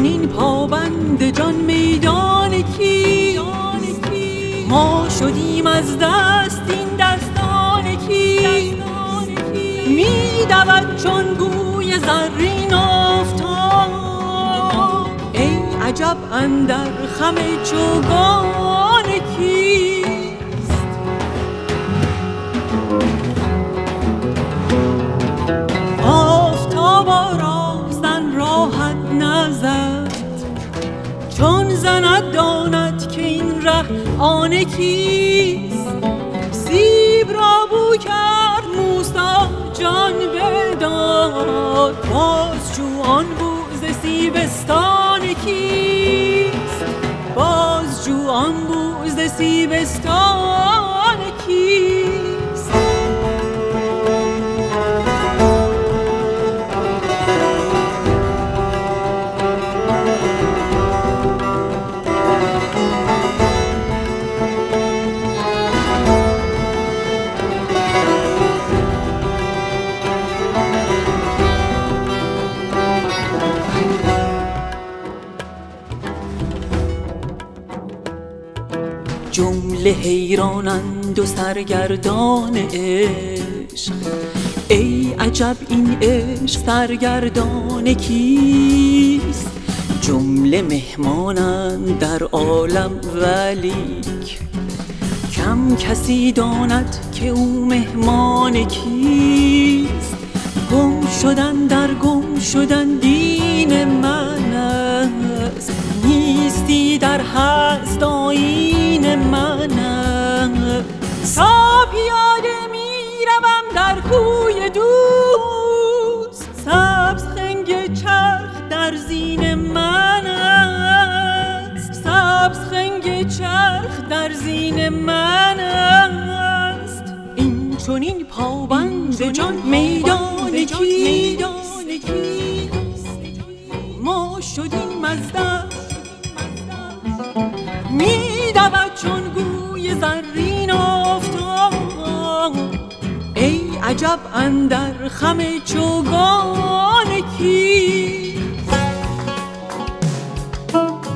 چنین پابند جان میدان کی؟ ما شدیم از دست این دستان کی؟ میدود چون گوی زرین آفتاب، ای عجب اندر خم چوگان کیست؟ آفتابا را زن راحت نزد، چون زند داند که این ره آن کیست؟ سیب را بو کرد موسی جان بداد، بازجو آن بو ز سیبستان کیست؟ بازجو آن بو ز سیبستان کیست؟ جمله حیرانند و سرگردان عشق، ای عجب این عشق سرگردان کیست؟ جمله مهمانند در عالم ولیک، کم کسی داند که او مهمان کیست؟ گم شدن در گم شدن دین من است، نیستی در هست آیین من است. تا پیاده می روم در کوی دوست، سبز خنگ چرخ در زین من است، سبز خنگ چرخ در زین من است. این چنین پابند جان میدان کیست؟ ما شدیم از دست، میدود چون گوی زرین آفتاب، ای عجب اندر خم چوگان کیست؟